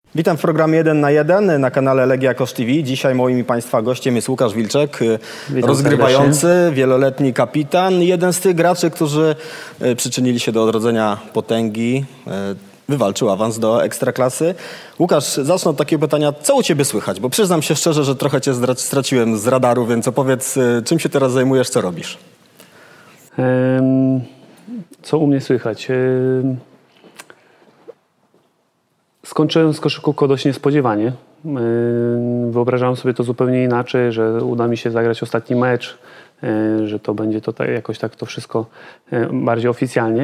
Witam w programie 1 na 1 na kanale Legia Kosz TV. Dzisiaj moim i Państwa gościem jest Łukasz Wilczek, rozgrywający, serdecznie. Wieloletni kapitan. Jeden z tych graczy, którzy przyczynili się do odrodzenia Potęgi, wywalczył awans do Ekstraklasy. Łukasz, zacznę od takiego pytania, co u Ciebie słychać? Bo przyznam się szczerze, że trochę Cię straciłem z radaru, więc opowiedz, czym się teraz zajmujesz, co robisz? Co u mnie słychać? Skończyłem z koszykówką dość niespodziewanie. Wyobrażałem sobie to zupełnie inaczej, że uda mi się zagrać ostatni mecz, że to będzie to jakoś tak to wszystko bardziej oficjalnie.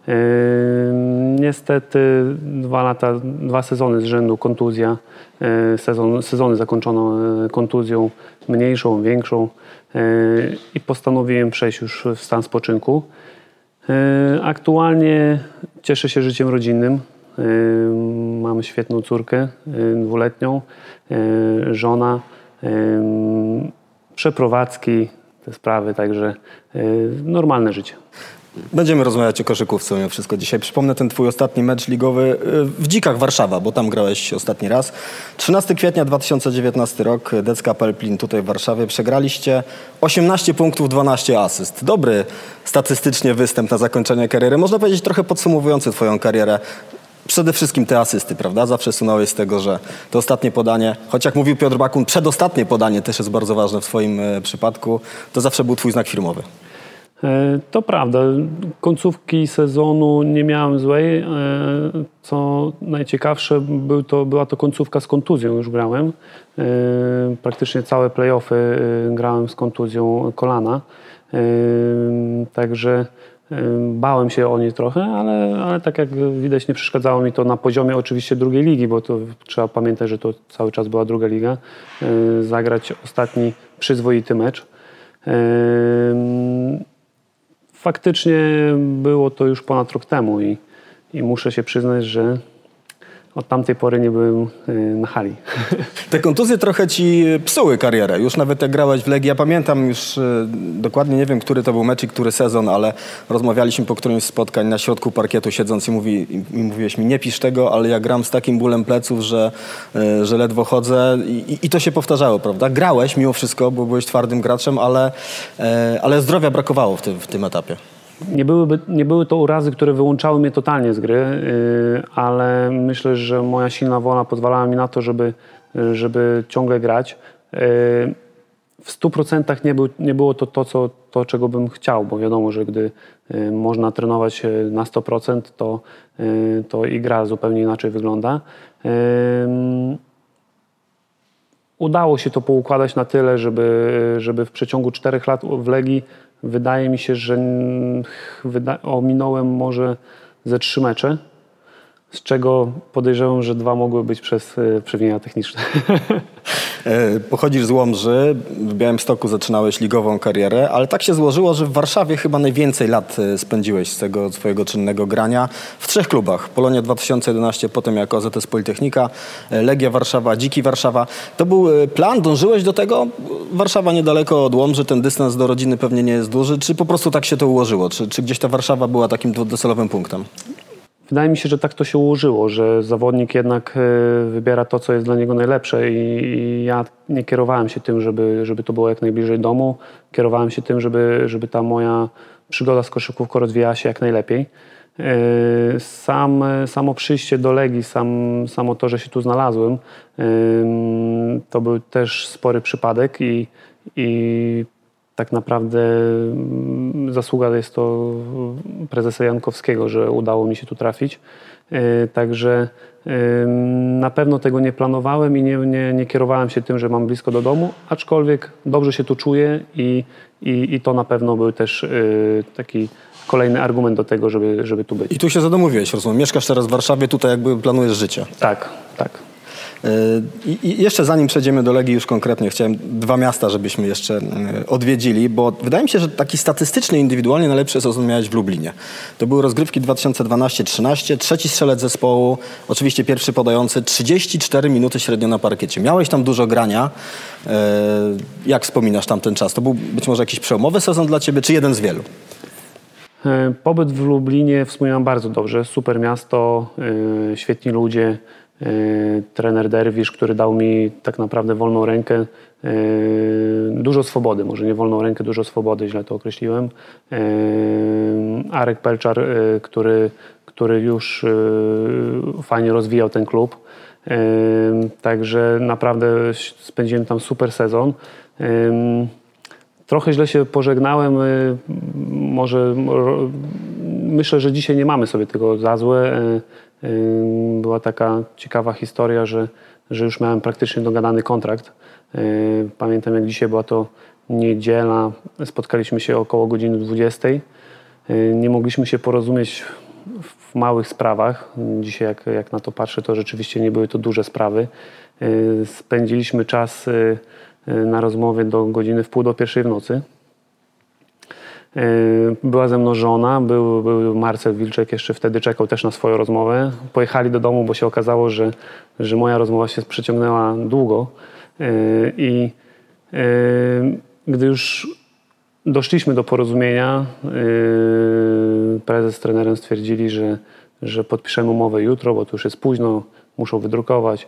Niestety 2 sezony z rzędu kontuzja. Sezony zakończono kontuzją mniejszą, większą i postanowiłem przejść już w stan spoczynku. Aktualnie cieszę się życiem rodzinnym. Mamy świetną córkę, 2-letnią, żona, przeprowadzki, te sprawy, także normalne życie. Będziemy rozmawiać o koszykówce mimo wszystko dzisiaj. Przypomnę ten twój ostatni mecz ligowy w Dzikach Warszawa, bo tam grałeś ostatni raz. 13 kwietnia 2019 rok, Decka Pelplin tutaj w Warszawie. Przegraliście 18 punktów, 12 asyst. Dobry statystycznie występ na zakończenie kariery. Można powiedzieć trochę podsumowujący twoją karierę. Przede wszystkim te asysty, prawda? Zawsze sunąłeś z tego, że to ostatnie podanie, choć jak mówił Piotr Bakun, przedostatnie podanie też jest bardzo ważne w twoim przypadku, to zawsze był twój znak firmowy. To prawda. Końcówki sezonu nie miałem złej. Co najciekawsze, była to końcówka z kontuzją, już grałem. Praktycznie całe play-offy grałem z kontuzją kolana. Także bałem się o nie trochę, ale tak jak widać nie przeszkadzało mi to na poziomie oczywiście drugiej ligi, bo to trzeba pamiętać, że to cały czas była druga liga. Zagrać ostatni przyzwoity mecz. Faktycznie było to już ponad rok temu i muszę się przyznać, że od tamtej pory nie byłem na hali. Te kontuzje trochę ci psuły karierę. Już nawet jak grałeś w Legii, ja pamiętam już dokładnie, nie wiem, który to był mecz i który sezon, ale rozmawialiśmy po którymś z spotkań na środku parkietu siedząc i mówiłeś mi, nie pisz tego, ale ja gram z takim bólem pleców, że ledwo chodzę i to się powtarzało, prawda? Grałeś mimo wszystko, bo byłeś twardym graczem, ale zdrowia brakowało w tym etapie. Nie były to urazy, które wyłączały mnie totalnie z gry, ale myślę, że moja silna wola pozwalała mi na to, żeby ciągle grać. W 100% nie było to, czego bym chciał, bo wiadomo, że gdy można trenować na 100%, to i gra zupełnie inaczej wygląda. Udało się to poukładać na tyle, żeby w przeciągu 4 lat w Legii wydaje mi się, że ominąłem może ze 3 mecze, z czego podejrzewam, że 2 mogły być przez przewinienia techniczne. Pochodzisz z Łomży, w Białymstoku zaczynałeś ligową karierę, ale tak się złożyło, że w Warszawie chyba najwięcej lat spędziłeś z tego swojego czynnego grania w 3 klubach. Polonia 2011, potem jako AZS Politechnika, Legia Warszawa, Dziki Warszawa. To był plan? Dążyłeś do tego? Warszawa niedaleko od Łomży, ten dystans do rodziny pewnie nie jest duży. Czy po prostu tak się to ułożyło? Czy gdzieś ta Warszawa była takim docelowym punktem? Wydaje mi się, że tak to się ułożyło, że zawodnik jednak wybiera to, co jest dla niego najlepsze i ja nie kierowałem się tym, żeby to było jak najbliżej domu. Kierowałem się tym, żeby ta moja przygoda z koszykówką rozwijała się jak najlepiej. Samo przyjście do Legii, samo to, że się tu znalazłem, to był też spory przypadek i tak naprawdę zasługa jest to prezesa Jankowskiego, że udało mi się tu trafić. Także na pewno tego nie planowałem i nie kierowałem się tym, że mam blisko do domu, aczkolwiek dobrze się tu czuję i to na pewno był też taki kolejny argument do tego, żeby tu być. I tu się zadomowiłeś, rozumiem. Mieszkasz teraz w Warszawie, tutaj jakby planujesz życie. Tak. I jeszcze zanim przejdziemy do Legii już konkretnie, chciałem 2 miasta, żebyśmy jeszcze odwiedzili, bo wydaje mi się, że taki statystycznie, indywidualnie najlepszy sezon miałeś w Lublinie. To były rozgrywki 2012-13, trzeci strzelec zespołu, oczywiście pierwszy podający, 34 minuty średnio na parkiecie. Miałeś tam dużo grania. Jak wspominasz tamten czas? To był być może jakiś przełomowy sezon dla ciebie, czy jeden z wielu? Pobyt w Lublinie wspominam bardzo dobrze. Super miasto, świetni ludzie. trener Derwisz, który dał mi tak naprawdę wolną rękę, dużo swobody, może nie wolną rękę, dużo swobody, źle to określiłem. Arek Pelczar, który już fajnie rozwijał ten klub. Także naprawdę spędziłem tam super sezon. Trochę źle się pożegnałem. Myślę, że dzisiaj nie mamy sobie tego za złe. Była taka ciekawa historia, że już miałem praktycznie dogadany kontrakt. Pamiętam, jak dzisiaj była to niedziela, spotkaliśmy się około godziny 20. Nie mogliśmy się porozumieć w małych sprawach. Dzisiaj jak na to patrzę, to rzeczywiście nie były to duże sprawy. Spędziliśmy czas na rozmowie do godziny 1:30 w nocy. Była ze mną żona, był Marcel Wilczek, jeszcze wtedy czekał też na swoją rozmowę. Pojechali do domu, bo się okazało, że moja rozmowa się przeciągnęła długo. I gdy już doszliśmy do porozumienia, prezes z trenerem stwierdzili, że podpiszemy umowę jutro, bo to już jest późno, muszą wydrukować.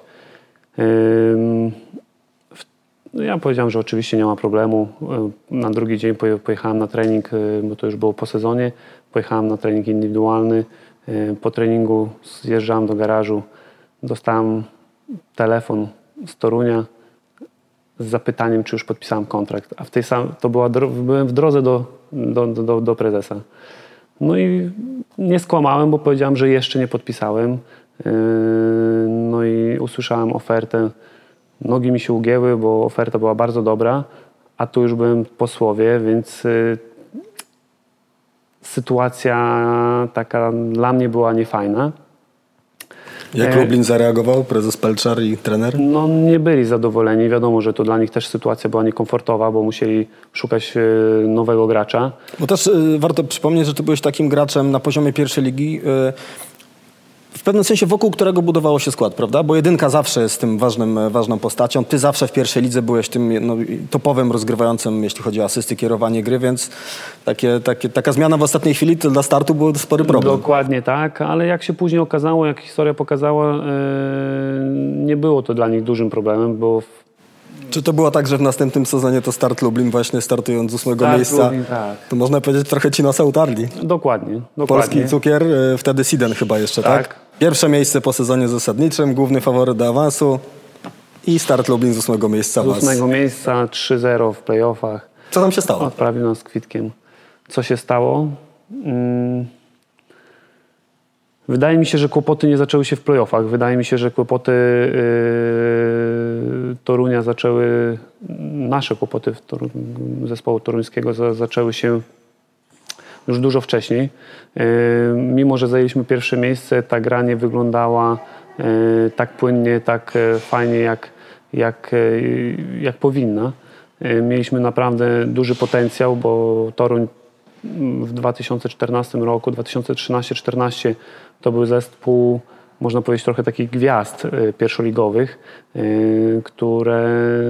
Ja powiedziałem, że oczywiście nie ma problemu. Na drugi dzień pojechałem na trening, bo to już było po sezonie. Pojechałem na trening indywidualny. Po treningu zjeżdżałem do garażu. Dostałem telefon z Torunia z zapytaniem, czy już podpisałem kontrakt. A byłem w drodze do prezesa. No i nie skłamałem, bo powiedziałem, że jeszcze nie podpisałem. No i usłyszałem ofertę. Nogi mi się ugięły, bo oferta była bardzo dobra, a tu już byłem po słowie, więc sytuacja taka dla mnie była niefajna. Jak Lublin zareagował, prezes Pelczar i trener? No nie byli zadowoleni. Wiadomo, że to dla nich też sytuacja była niekomfortowa, bo musieli szukać nowego gracza. Bo też warto przypomnieć, że ty byłeś takim graczem na poziomie pierwszej ligi, w pewnym sensie wokół którego budowało się skład, prawda? Bo jedynka zawsze jest tym ważną postacią. Ty zawsze w pierwszej lidze byłeś tym topowym rozgrywającym, jeśli chodzi o asysty, kierowanie gry, więc taka zmiana w ostatniej chwili to dla startu był spory problem. Dokładnie tak, ale jak się później okazało, jak historia pokazała, nie było to dla nich dużym problemem, bo Czy to było tak, że w następnym sezonie to Start Lublin właśnie startując z 8 miejsca, Lublin, tak. To można powiedzieć trochę ci nosa utarli. Dokładnie. Polski cukier, wtedy Siden chyba jeszcze, tak? Pierwsze miejsce po sezonie zasadniczym, główny faworyt do awansu i Start Lublin z 8 miejsca. Z 8 miejsca, 3-0 w playoffach. Co tam się stało? Odprawił nas kwitkiem. Co się stało? Wydaje mi się, że kłopoty nie zaczęły się w playoffach. Wydaje mi się, że kłopoty Torunia zaczęły, nasze kłopoty zespołu toruńskiego zaczęły się już dużo wcześniej. Mimo że zajęliśmy pierwsze miejsce, ta gra nie wyglądała tak płynnie, tak fajnie, jak powinna. Mieliśmy naprawdę duży potencjał, bo Toruń w 2014 roku, 2013-14 to był zespół, można powiedzieć, trochę takich gwiazd pierwszoligowych, które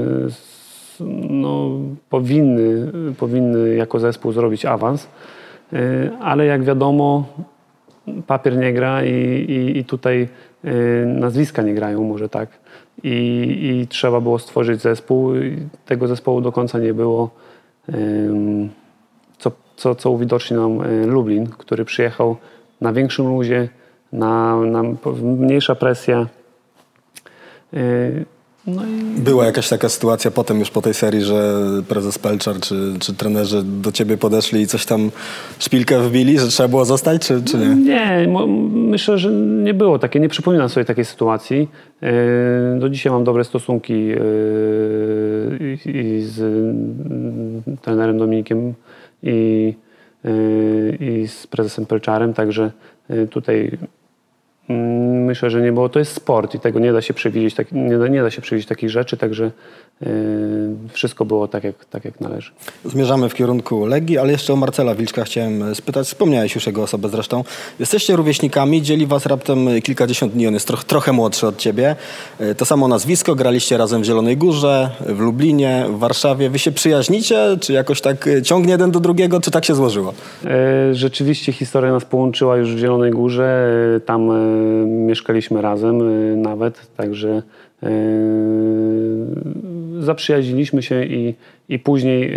powinny jako zespół zrobić awans, ale jak wiadomo papier nie gra i tutaj nazwiska nie grają może tak i trzeba było stworzyć zespół. Tego zespołu do końca nie było, co uwidoczni nam Lublin, który przyjechał na większym luzie, na mniejsza presja. No i była jakaś taka sytuacja potem już po tej serii, że prezes Pelczar czy trenerzy do ciebie podeszli i coś tam szpilkę wbili, że trzeba było zostać, czy nie? Nie, myślę, że nie było takiej, nie przypominam sobie takiej sytuacji. Do dzisiaj mam dobre stosunki i z trenerem Dominikiem i z prezesem Pelczarem, także tutaj myślę, że nie było. To jest sport i tego nie da się przewidzieć, nie da się przewidzieć takich rzeczy, także wszystko było tak jak należy. Zmierzamy w kierunku Legii, ale jeszcze o Marcela Wilczka chciałem spytać. Wspomniałeś już jego osobę zresztą. Jesteście rówieśnikami, dzieli was raptem kilkadziesiąt dni. On jest trochę młodszy od ciebie. To samo nazwisko, graliście razem w Zielonej Górze, w Lublinie, w Warszawie. Wy się przyjaźnicie? Czy jakoś tak ciągnie jeden do drugiego? Czy tak się złożyło? Rzeczywiście historia nas połączyła już w Zielonej Górze. Tam mieszkaliśmy razem nawet, także zaprzyjaźniliśmy się i później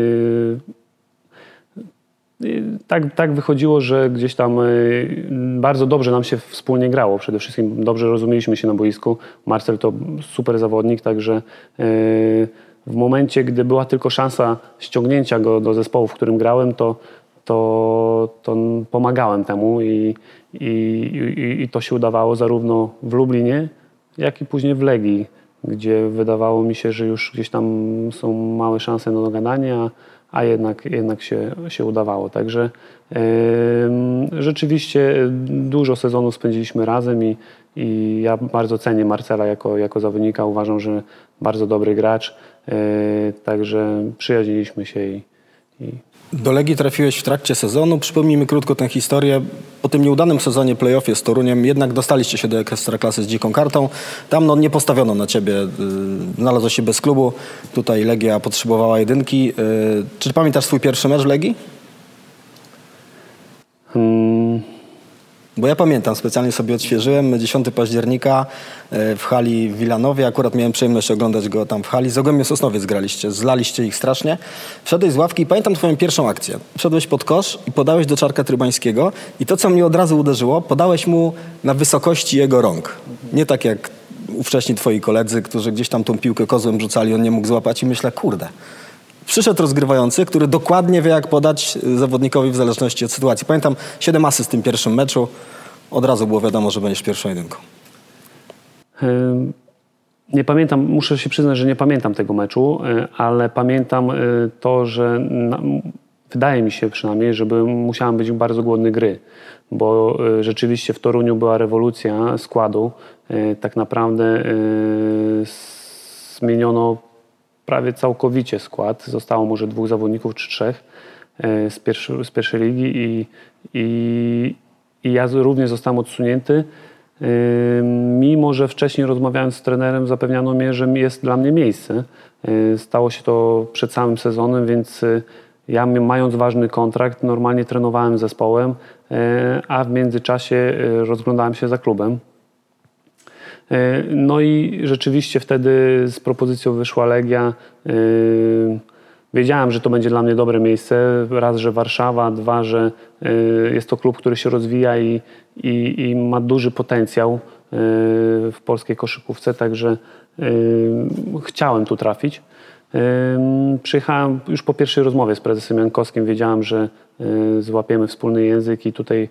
tak wychodziło, że gdzieś tam bardzo dobrze nam się wspólnie grało. Przede wszystkim dobrze rozumieliśmy się na boisku. Marcel to super zawodnik, także w momencie, gdy była tylko szansa ściągnięcia go do zespołu, w którym grałem, to pomagałem temu i to się udawało zarówno w Lublinie, jak i później w Legii, gdzie wydawało mi się, że już gdzieś tam są małe szanse na dogadanie, a jednak się udawało. Także rzeczywiście dużo sezonów spędziliśmy razem i ja bardzo cenię Marcela jako zawodnika. Uważam, że bardzo dobry gracz, także przyjaźniliśmy się i Do Legii trafiłeś w trakcie sezonu. Przypomnijmy krótko tę historię. Po tym nieudanym sezonie play-offie z Toruniem jednak dostaliście się do Ekstraklasy z dziką kartą. Tam nie postawiono na ciebie. Znalazłeś się bez klubu. Tutaj Legia potrzebowała jedynki. Czy pamiętasz swój pierwszy mecz w Legii? Bo ja pamiętam, specjalnie sobie odświeżyłem, 10 października w hali w Wilanowie, akurat miałem przyjemność oglądać go tam w hali, z Zagłębiem Sosnowiec graliście, zlaliście ich strasznie. Wszedłeś z ławki i pamiętam twoją pierwszą akcję. Wszedłeś pod kosz i podałeś do Czarka Trybańskiego i to, co mnie od razu uderzyło, podałeś mu na wysokości jego rąk. Nie tak jak ówcześni twoi koledzy, którzy gdzieś tam tą piłkę kozłem rzucali, on nie mógł złapać i myślę, kurde. Przyszedł rozgrywający, który dokładnie wie, jak podać zawodnikowi w zależności od sytuacji. Pamiętam 7 asyst w tym pierwszym meczu. Od razu było wiadomo, że będziesz pierwszą jedynką. Nie pamiętam, muszę się przyznać, że nie pamiętam tego meczu, ale pamiętam to, że wydaje mi się przynajmniej, że musiałem być bardzo głodny gry, bo rzeczywiście w Toruniu była rewolucja składu. Tak naprawdę zmieniono prawie całkowicie skład. Zostało może 2 zawodników czy 3 z pierwszej ligi i ja również zostałem odsunięty. Mimo że wcześniej rozmawiając z trenerem zapewniano mnie, że jest dla mnie miejsce. Stało się to przed samym sezonem, więc ja mając ważny kontrakt normalnie trenowałem z zespołem, a w międzyczasie rozglądałem się za klubem. No i rzeczywiście wtedy z propozycją wyszła Legia. Wiedziałem, że to będzie dla mnie dobre miejsce. Raz, że Warszawa, 2, że jest to klub, który się rozwija i ma duży potencjał w polskiej koszykówce, także chciałem tu trafić. Przyjechałem już po pierwszej rozmowie z prezesem Jankowskim. Wiedziałem, że złapiemy wspólny język i tutaj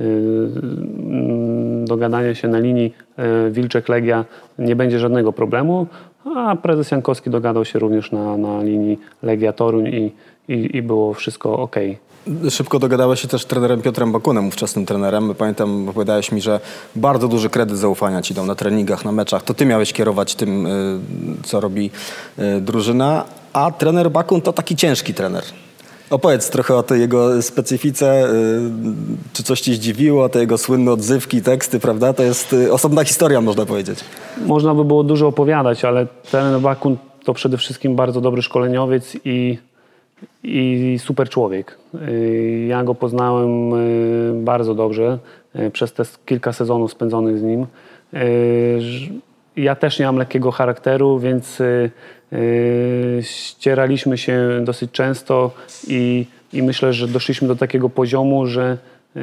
dogadania się na linii Wilczek-Legia nie będzie żadnego problemu, a prezes Jankowski dogadał się również na linii Legia-Toruń i było wszystko ok. Szybko dogadałeś się też z trenerem Piotrem Bakunem, ówczesnym trenerem. Pamiętam, opowiadałeś mi, że bardzo duży kredyt zaufania ci dał na treningach, na meczach. To ty miałeś kierować tym, co robi drużyna, a trener Bakun to taki ciężki trener. Opowiedz trochę o tej jego specyfice, czy coś ci zdziwiło, te jego słynne odzywki, teksty, prawda? To jest osobna historia, można powiedzieć. Można by było dużo opowiadać, ale trener Bakun to przede wszystkim bardzo dobry szkoleniowiec i super człowiek. Ja go poznałem bardzo dobrze przez te kilka sezonów spędzonych z nim. Ja też nie mam lekkiego charakteru, więc ścieraliśmy się dosyć często i myślę, że doszliśmy do takiego poziomu, że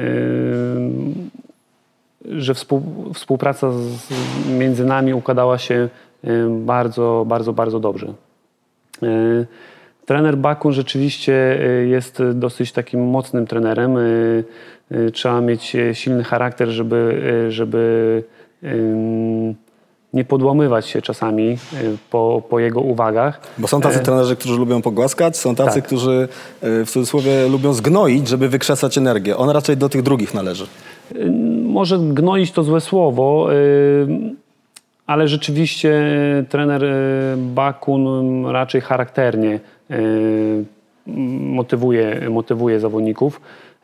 współpraca między nami układała się bardzo, bardzo, bardzo dobrze. Trener Bakun rzeczywiście jest dosyć takim mocnym trenerem. Trzeba mieć silny charakter, żeby nie podłamywać się czasami po jego uwagach. Bo są tacy trenerzy, którzy lubią pogłaskać, są tacy, tak, którzy w cudzysłowie lubią zgnoić, żeby wykrzesać energię. On raczej do tych drugich należy. Może gnoić to złe słowo, ale rzeczywiście trener Bakun raczej charakternie motywuje zawodników.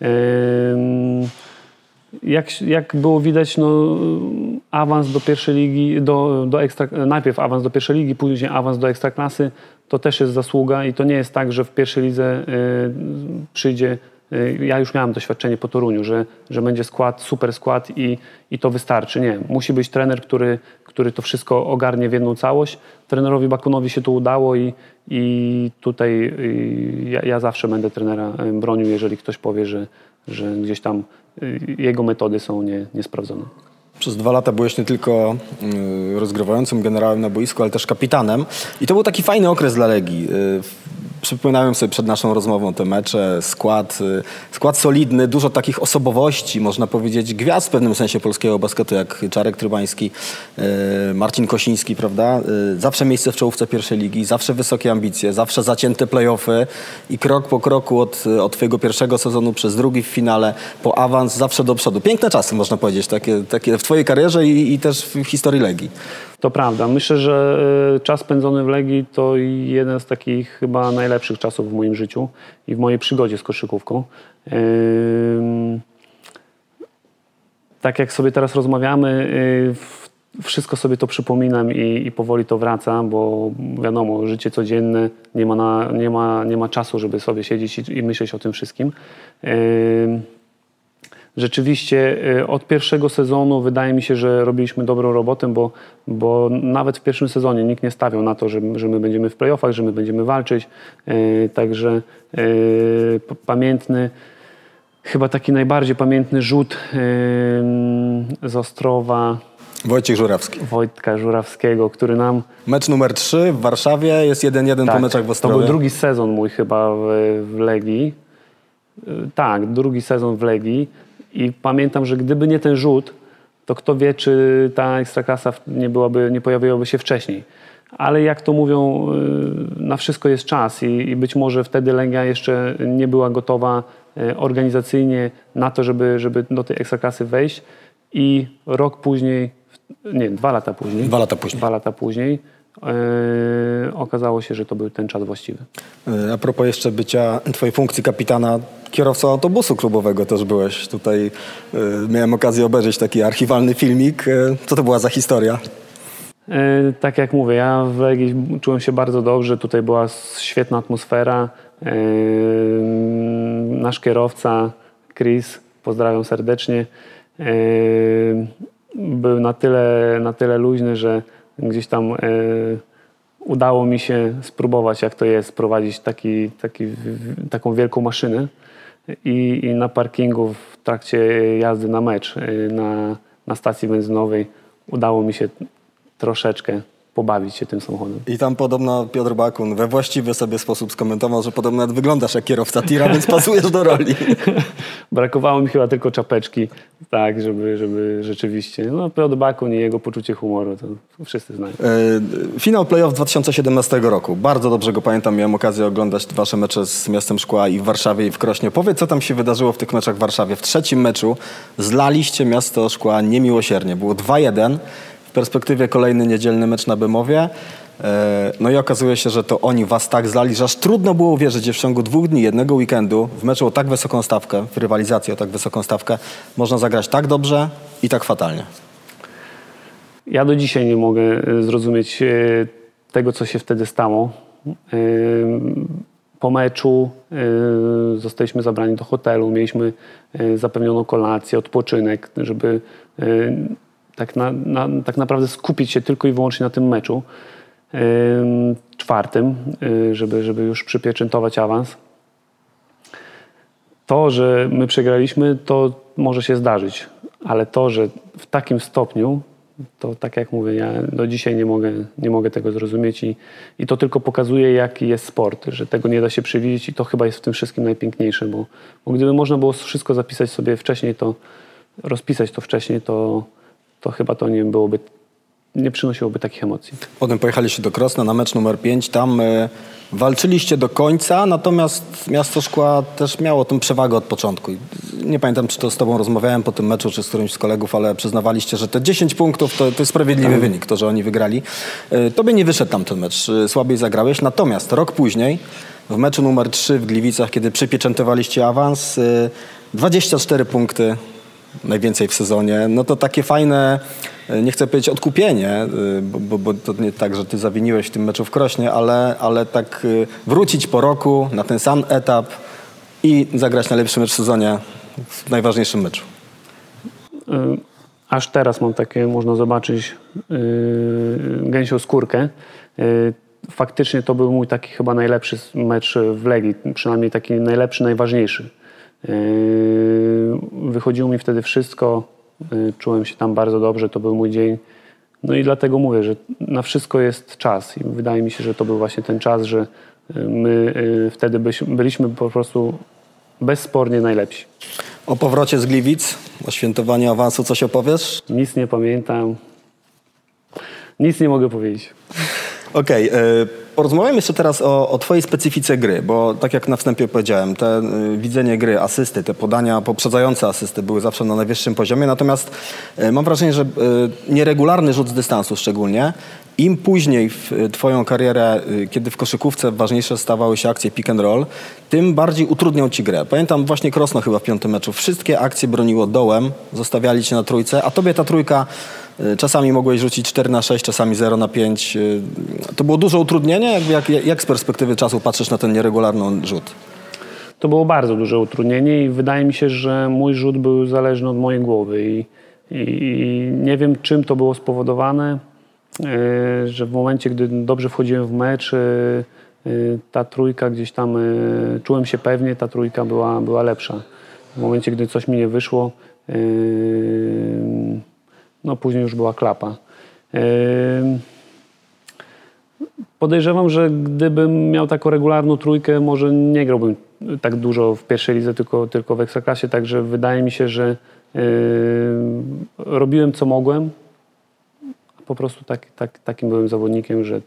Jak było widać, no, awans do pierwszej ligi, najpierw awans do pierwszej ligi, później awans do Ekstraklasy, to też jest zasługa i to nie jest tak, że w pierwszej lidze przyjdzie ja już miałem doświadczenie po Toruniu, że będzie skład, super skład i to wystarczy. Nie, musi być trener, który to wszystko ogarnie w jedną całość. Trenerowi Bakunowi się to udało i tutaj ja zawsze będę trenera bronił, jeżeli ktoś powie, że gdzieś tam jego metody są niesprawdzone. Przez 2 lata byłeś nie tylko rozgrywającym generałem na boisku, ale też kapitanem. I to był taki fajny okres dla Legii. Przypominałem sobie przed naszą rozmową te mecze, skład solidny, dużo takich osobowości, można powiedzieć, gwiazd w pewnym sensie polskiego basketu, jak Czarek Trybański, Marcin Kosiński, prawda? Zawsze miejsce w czołówce pierwszej ligi, zawsze wysokie ambicje, zawsze zacięte play-offy i krok po kroku od twojego pierwszego sezonu przez drugi w finale, po awans, zawsze do przodu. Piękne czasy, można powiedzieć, takie w twojej karierze i też w historii Legii. To prawda. Myślę, że czas spędzony w Legii to jeden z takich chyba najlepszych czasów w moim życiu i w mojej przygodzie z koszykówką. Tak jak sobie teraz rozmawiamy, wszystko sobie to przypominam i powoli to wraca, bo wiadomo, życie codzienne, nie ma czasu, żeby sobie siedzieć i myśleć o tym wszystkim. Rzeczywiście od pierwszego sezonu wydaje mi się, że robiliśmy dobrą robotę, bo nawet w pierwszym sezonie nikt nie stawiał na to, że my będziemy w playoffach, że my będziemy walczyć. Także pamiętny, chyba taki najbardziej pamiętny rzut z Ostrowa. Wojtka Żurawskiego, który nam... Mecz numer 3 w Warszawie, jest 1-1 po meczach w Ostrowie. To był drugi sezon mój chyba w Legii. Tak, drugi sezon w Legii. I pamiętam, że gdyby nie ten rzut, to kto wie, czy ta Ekstraklasa nie pojawiłaby się wcześniej. Ale jak to mówią, na wszystko jest czas i być może wtedy Legia jeszcze nie była gotowa organizacyjnie na to, żeby do tej Ekstraklasy wejść. I rok później, 2 lata później. 2 lata później okazało się, że to był ten czas właściwy. A propos jeszcze bycia twojej funkcji kapitana, kierowcą autobusu klubowego też byłeś. Tutaj miałem okazję obejrzeć taki archiwalny filmik. Co to była za historia? Tak jak mówię, ja w Legii czułem się bardzo dobrze. Tutaj była świetna atmosfera. Nasz kierowca Chris, pozdrawiam serdecznie, był na tyle luźny, że gdzieś tam udało mi się spróbować, jak to jest prowadzić taką wielką maszynę i na parkingu w trakcie jazdy na mecz na stacji benzynowej udało mi się troszeczkę pobawić się tym samochodem. I tam podobno Piotr Bakun we właściwy sobie sposób skomentował, że podobno nawet wyglądasz jak kierowca tira, więc pasujesz do roli. Brakowało mi chyba tylko czapeczki, tak, żeby rzeczywiście... No, Piotr Bakun i jego poczucie humoru, to wszyscy znają. Finał play-off 2017 roku. Bardzo dobrze go pamiętam. Miałem okazję oglądać wasze mecze z Miastem Szkła i w Warszawie, i w Krośnie. Powiedz, co tam się wydarzyło w tych meczach w Warszawie. W trzecim meczu zlaliście Miasto Szkła niemiłosiernie. Było 2-1. W perspektywie kolejny niedzielny mecz na Bemowie. No i okazuje się, że to oni was tak zlali, że aż trudno było uwierzyć, że w ciągu 2 dni, jednego weekendu w meczu o tak wysoką stawkę, w rywalizacji o tak wysoką stawkę, można zagrać tak dobrze i tak fatalnie. Ja do dzisiaj nie mogę zrozumieć tego, co się wtedy stało. Po meczu zostaliśmy zabrani do hotelu, mieliśmy zapewnioną kolację, odpoczynek, żeby tak naprawdę skupić się tylko i wyłącznie na tym meczu czwartym, żeby już przypieczętować awans. To, że my przegraliśmy, to może się zdarzyć, ale to, że w takim stopniu, to tak jak mówię, ja do dzisiaj nie mogę tego zrozumieć i to tylko pokazuje, jaki jest sport, że tego nie da się przewidzieć i to chyba jest w tym wszystkim najpiękniejsze, bo gdyby można było wszystko zapisać sobie wcześniej, to rozpisać to wcześniej, to chyba to nie przynosiłoby takich emocji. Potem pojechaliście do Krosna na mecz numer 5. Tam walczyliście do końca, natomiast Miasto Szkła też miało tę przewagę od początku. Nie pamiętam, czy to z tobą rozmawiałem po tym meczu, czy z którymś z kolegów, ale przyznawaliście, że te 10 punktów to jest sprawiedliwy wynik, to, że oni wygrali. Tobie nie wyszedł tam ten mecz, słabiej zagrałeś. Natomiast rok później, w meczu numer 3 w Gliwicach, kiedy przypieczętowaliście awans, 24 punkty, najwięcej w sezonie, no to takie fajne, nie chcę powiedzieć odkupienie, bo to nie tak, że ty zawiniłeś w tym meczu w Krośnie, ale tak wrócić po roku na ten sam etap, i zagrać najlepszy mecz w sezonie w najważniejszym meczu? Aż teraz mam takie, można zobaczyć, gęsią skórkę. Faktycznie to był mój taki chyba najlepszy mecz w Legii, przynajmniej taki najlepszy, najważniejszy. Wychodziło mi wtedy wszystko, czułem się tam bardzo dobrze, to był mój dzień. No i dlatego mówię, że na wszystko jest czas i wydaje mi się, że to był właśnie ten czas, że my wtedy byliśmy po prostu bezspornie najlepsi. O powrocie z Gliwic, o świętowaniu awansu coś opowiesz? Nic nie pamiętam, nic nie mogę powiedzieć. Okej, porozmawiamy jeszcze teraz o twojej specyfice gry, bo tak jak na wstępie powiedziałem, te widzenie gry, asysty, te podania poprzedzające asysty były zawsze na najwyższym poziomie, natomiast mam wrażenie, że nieregularny rzut z dystansu szczególnie, im później w twoją karierę, kiedy w koszykówce ważniejsze stawały się akcje pick and roll, tym bardziej utrudniał ci grę. Pamiętam właśnie Krosno chyba w 5. meczu, wszystkie akcje broniło dołem, zostawiali cię na trójce, a tobie ta trójka czasami mogłeś rzucić 4-6, czasami 0-5. To było duże utrudnienie? Jak z perspektywy czasu patrzysz na ten nieregularny rzut? To było bardzo duże utrudnienie i wydaje mi się, że mój rzut był zależny od mojej głowy i nie wiem, czym to było spowodowane, że w momencie, gdy dobrze wchodziłem w mecz, ta trójka gdzieś tam, czułem się pewnie, ta trójka była lepsza. W momencie, gdy coś mi nie wyszło, no później już była klapa. Podejrzewam, że gdybym miał taką regularną trójkę, może nie grałbym tak dużo w pierwszej lidze, tylko w Ekstraklasie, także wydaje mi się, że robiłem co mogłem. Po prostu takim byłem zawodnikiem, że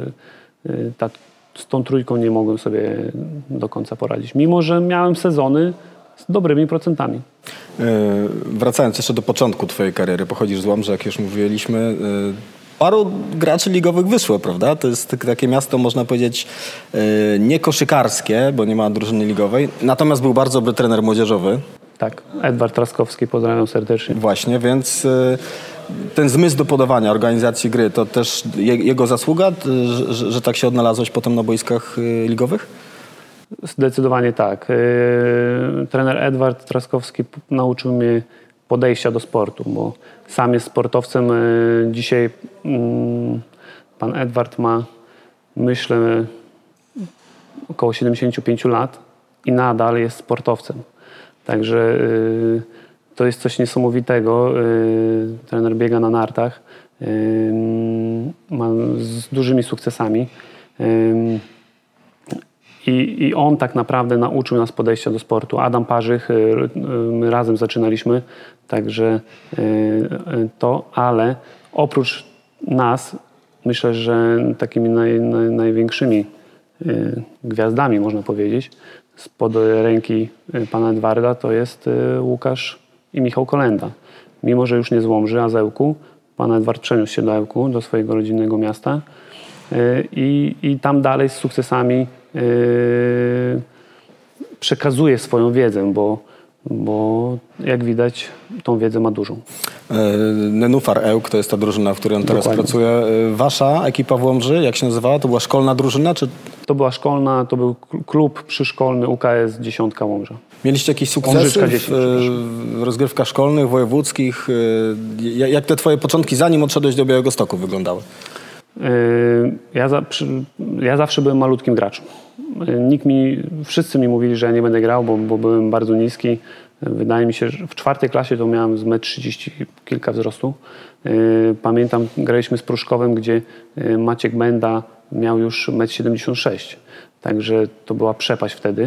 z tą trójką nie mogłem sobie do końca poradzić. Mimo że miałem sezony z dobrymi procentami. Wracając jeszcze do początku twojej kariery, pochodzisz z Łomży, jak już mówiliśmy. Paru graczy ligowych wyszło, prawda? To jest takie miasto, można powiedzieć, nie koszykarskie, bo nie ma drużyny ligowej. Natomiast był bardzo dobry trener młodzieżowy. Tak, Edward Traskowski, pozdrawiam serdecznie. Właśnie, więc ten zmysł do podawania, organizacji gry, to też jego zasługa, że tak się odnalazłeś potem na boiskach ligowych? Zdecydowanie tak. Trener Edward Traskowski nauczył mnie podejścia do sportu, bo sam jest sportowcem. Dzisiaj pan Edward ma, myślę, około 75 lat i nadal jest sportowcem. Także to jest coś niesamowitego. Trener biega na nartach, ma z dużymi sukcesami. I on tak naprawdę nauczył nas podejścia do sportu. Adam Parzych, my razem zaczynaliśmy, także ale oprócz nas, myślę, że takimi największymi gwiazdami, można powiedzieć, spod ręki pana Edwarda, to jest Łukasz i Michał Kolenda. Mimo że już nie z Łomży, a z Ełku, pan Edward przeniósł się do Ełku, do swojego rodzinnego miasta i tam dalej z sukcesami przekazuje swoją wiedzę, bo jak widać tą wiedzę ma dużą. Nenufar Ełk to jest ta drużyna, w której on teraz pracuje. Wasza ekipa w Łomży, jak się nazywała? To była szkolna drużyna? Czy... To była szkolna, to był klub przyszkolny UKS 10 Łomża. Mieliście jakieś sukcesy w rozgrywkach szkolnych, wojewódzkich? Jak te twoje początki, zanim odszedłeś do Białegostoku, wyglądały? Ja zawsze byłem malutkim graczem. Wszyscy mi mówili, że ja nie będę grał, bo byłem bardzo niski. Wydaje mi się, że w 4. klasie to miałem z 1,30 m kilka wzrostu. Pamiętam, graliśmy z Pruszkowem, gdzie Maciek Benda miał już 1,76 m. Także to była przepaść wtedy.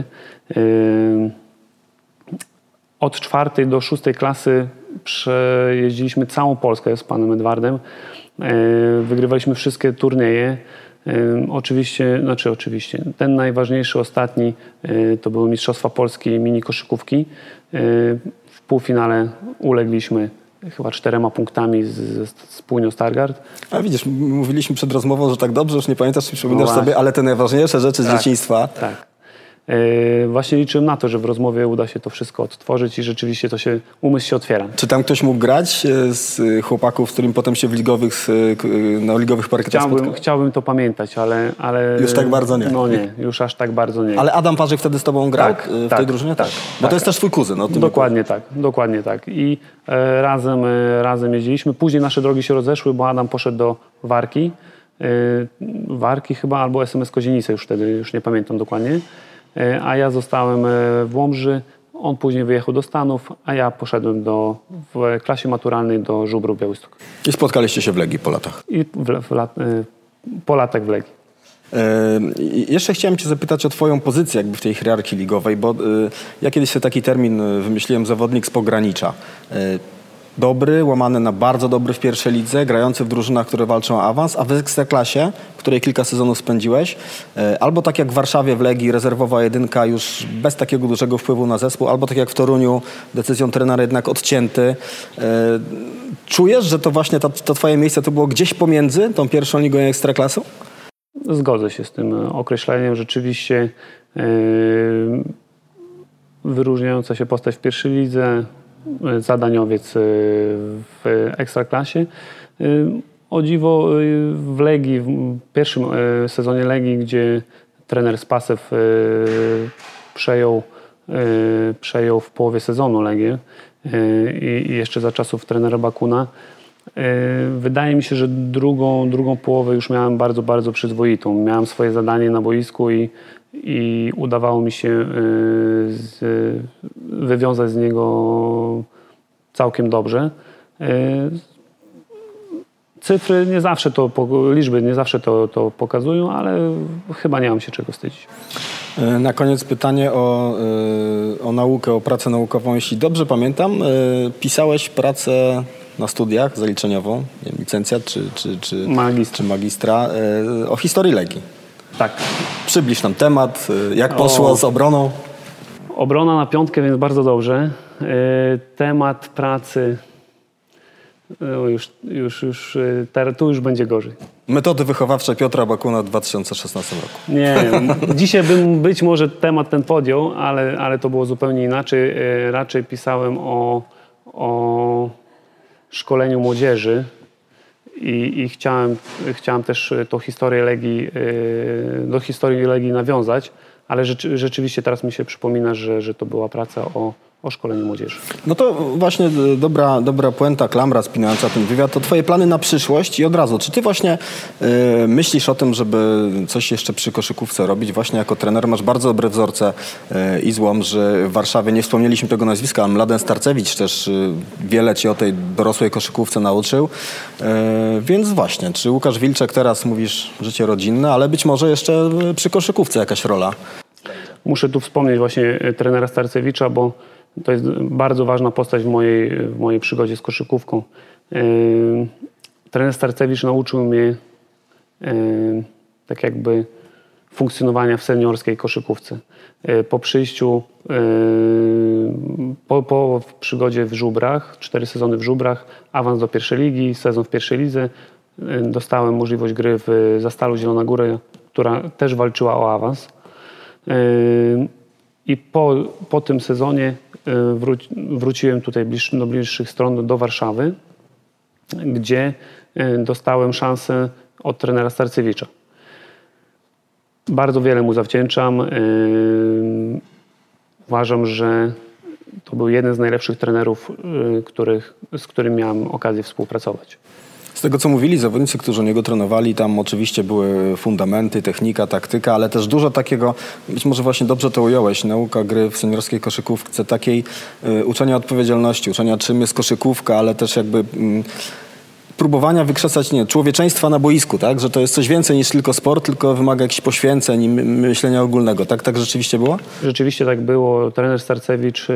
Od 4. do 6. klasy przejeździliśmy całą Polskę z panem Edwardem. Wygrywaliśmy wszystkie turnieje. Oczywiście, ten najważniejszy, ostatni, to były Mistrzostwa Polski mini koszykówki. W półfinale ulegliśmy chyba 4 punktami z Płynią Stargard. A widzisz, mówiliśmy przed rozmową, że tak dobrze, już nie pamiętasz, czy przypominasz sobie, ale te najważniejsze rzeczy z dzieciństwa. Tak. Właśnie liczyłem na to, że w rozmowie uda się to wszystko odtworzyć i rzeczywiście umysł się otwiera. Czy tam ktoś mógł grać z chłopaków, z którym potem się na ligowych parkietach spotkał? Chciałbym to pamiętać, ale... Już tak bardzo nie. No nie, już aż tak bardzo nie. Ale Adam Parzyk wtedy z tobą grał w tej drużynie? Tak. Bo to jest też twój kuzyn. Dokładnie tak. I razem jeździliśmy. Później nasze drogi się rozeszły, bo Adam poszedł do Warki. Warki chyba, albo SMS Kozienice już wtedy, już nie pamiętam dokładnie. A ja zostałem w Łomży. On później wyjechał do Stanów, a ja poszedłem w klasie maturalnej do Żubrów Białystok. I spotkaliście się w Legii po latach. I po latach w Legii. Jeszcze chciałem cię zapytać o twoją pozycję jakby w tej hierarchii ligowej, bo ja kiedyś sobie taki termin wymyśliłem, zawodnik z pogranicza. Dobry, łamany na bardzo dobry w pierwszej lidze, grający w drużynach, które walczą o awans, a w Ekstraklasie, w której kilka sezonów spędziłeś, albo tak jak w Warszawie w Legii, rezerwowa jedynka już bez takiego dużego wpływu na zespół, albo tak jak w Toruniu, decyzją trenera jednak odcięty. Czujesz, że to właśnie to twoje miejsce to było gdzieś pomiędzy tą pierwszą ligą i Ekstraklasą? Zgodzę się z tym określeniem. Rzeczywiście wyróżniająca się postać w pierwszej lidze, zadaniowiec w Ekstraklasie. O dziwo w Legii, w pierwszym sezonie Legii, gdzie trener Spasew przejął w połowie sezonu Legię i jeszcze za czasów trenera Bakuna. Wydaje mi się, że drugą połowę już miałem bardzo, bardzo przyzwoitą. Miałem swoje zadanie na boisku i udawało mi się wywiązać z niego całkiem dobrze. Cyfry nie zawsze liczby nie zawsze to pokazują, ale chyba nie mam się czego wstydzić. Na koniec pytanie o naukę, o pracę naukową. Jeśli dobrze pamiętam, pisałeś pracę na studiach zaliczeniową, nie wiem, licencjat czy magistra, o historii Legii. Tak. Przybliż nam temat, jak poszło z obroną. Obrona na piątkę, więc bardzo dobrze. Temat pracy, tu już będzie gorzej. Metody wychowawcze Piotra Bakuna w 2016 roku. Nie, dzisiaj bym być może temat ten podjął, ale to było zupełnie inaczej. Raczej pisałem o szkoleniu młodzieży i chciałem też tą historię Legii, do historii Legii nawiązać, ale rzeczywiście teraz mi się przypomina, że to była praca o szkoleniu młodzieży. No to właśnie dobra puenta, klamra spinająca ten wywiad, to twoje plany na przyszłość i od razu, czy ty właśnie myślisz o tym, żeby coś jeszcze przy koszykówce robić? Właśnie jako trener masz bardzo dobre wzorce i z Łomży w Warszawie, nie wspomnieliśmy tego nazwiska, ale Mladen Starcewicz też wiele ci o tej dorosłej koszykówce nauczył. Więc właśnie, czy Łukasz Wilczek teraz mówisz życie rodzinne, ale być może jeszcze przy koszykówce jakaś rola? Muszę tu wspomnieć właśnie trenera Starcewicza, bo to jest bardzo ważna postać w mojej przygodzie z koszykówką. Trener Starcewicz nauczył mnie tak jakby funkcjonowania w seniorskiej koszykówce. Po przyjściu, po przygodzie w Żubrach, 4 sezony w Żubrach, awans do pierwszej ligi, sezon w pierwszej lidze, dostałem możliwość gry w Zastalu Zielona Góra, która też walczyła o awans. I po tym sezonie wróciłem tutaj do bliższych stron, do Warszawy, gdzie dostałem szansę od trenera Starcewicza. Bardzo wiele mu zawdzięczam. Uważam, że to był jeden z najlepszych trenerów, z którym miałem okazję współpracować. Z tego, co mówili zawodnicy, którzy u niego trenowali, tam oczywiście były fundamenty, technika, taktyka, ale też dużo takiego, być może właśnie dobrze to ująłeś, nauka gry w seniorskiej koszykówce, takiej uczenia odpowiedzialności, uczenia czym jest koszykówka, ale też jakby próbowania wykrzesać człowieczeństwa na boisku, tak? Że to jest coś więcej niż tylko sport, tylko wymaga jakichś poświęceń i myślenia ogólnego. Tak rzeczywiście było? Rzeczywiście tak było. Trener Starcewicz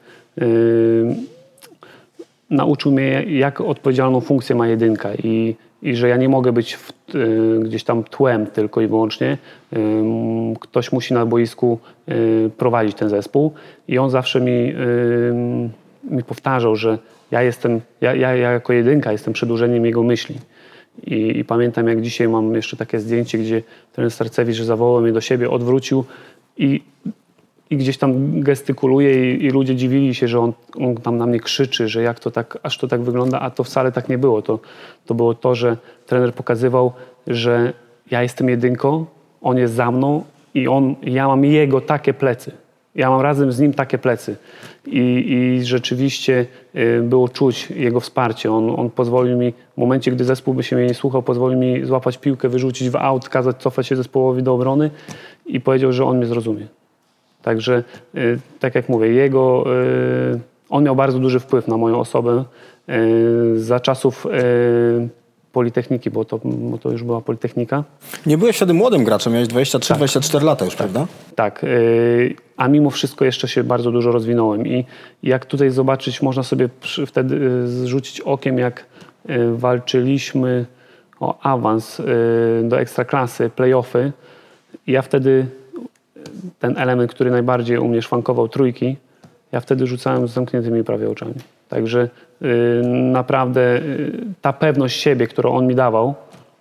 nauczył mnie, jak odpowiedzialną funkcję ma jedynka i że ja nie mogę być gdzieś tam tłem tylko i wyłącznie. Ktoś musi na boisku prowadzić ten zespół i on zawsze mi powtarzał, że ja jako jedynka jestem przedłużeniem jego myśli. I pamiętam, jak dzisiaj mam jeszcze takie zdjęcie, gdzie trener Starcewicz zawołał mnie do siebie, odwrócił i i gdzieś tam gestykuluje i ludzie dziwili się, że on tam na mnie krzyczy, że jak to tak, aż to tak wygląda, a to wcale tak nie było. To było to, że trener pokazywał, że ja jestem jedynką, on jest za mną i ja mam jego takie plecy. Ja mam razem z nim takie plecy. I rzeczywiście było czuć jego wsparcie. On pozwolił mi, w momencie, gdy zespół by się mnie nie słuchał, pozwolił mi złapać piłkę, wyrzucić w aut, kazać cofać się zespołowi do obrony i powiedział, że on mnie zrozumie. Także, tak jak mówię, on miał bardzo duży wpływ na moją osobę. Za czasów Politechniki, bo to już była Politechnika. Nie byłeś wtedy młodym graczem, miałeś 23-24 lata już, prawda? Tak, a mimo wszystko jeszcze się bardzo dużo rozwinąłem i jak tutaj zobaczyć, można sobie wtedy zrzucić okiem, jak walczyliśmy o awans do Ekstraklasy, play-offy. Ja wtedy, ten element, który najbardziej u mnie szwankował, trójki, ja wtedy rzucałem z zamkniętymi prawie oczami. Także naprawdę ta pewność siebie, którą on mi dawał,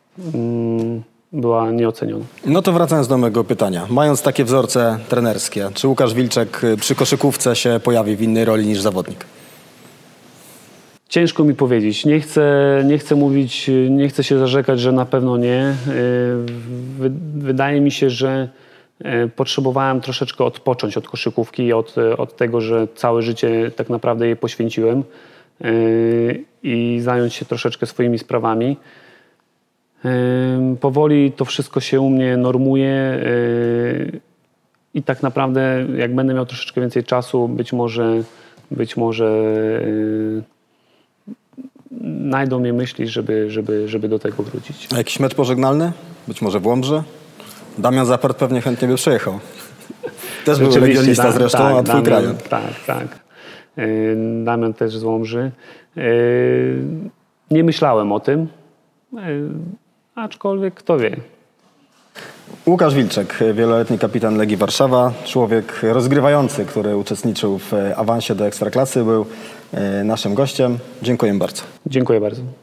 była nieoceniona. No to wracając do mojego pytania. Mając takie wzorce trenerskie, czy Łukasz Wilczek przy koszykówce się pojawi w innej roli niż zawodnik? Ciężko mi powiedzieć. Nie chcę mówić, nie chcę się zarzekać, że na pewno nie. Wydaje mi się, że potrzebowałem troszeczkę odpocząć od koszykówki i od tego, że całe życie tak naprawdę jej poświęciłem i zająć się troszeczkę swoimi sprawami. Powoli to wszystko się u mnie normuje i tak naprawdę jak będę miał troszeczkę więcej czasu, być może znajdą mnie myśli, żeby do tego wrócić. A jakiś mecz pożegnalny? Być może w Łomży? Damian Zapart pewnie chętnie by przyjechał. Też był legionista zresztą, tak, a twój kraj. Tak. Damian też z Łomży. Nie myślałem o tym, aczkolwiek kto wie. Łukasz Wilczek, wieloletni kapitan Legii Warszawa, człowiek rozgrywający, który uczestniczył w awansie do Ekstraklasy, był naszym gościem. Dziękuję bardzo. Dziękuję bardzo.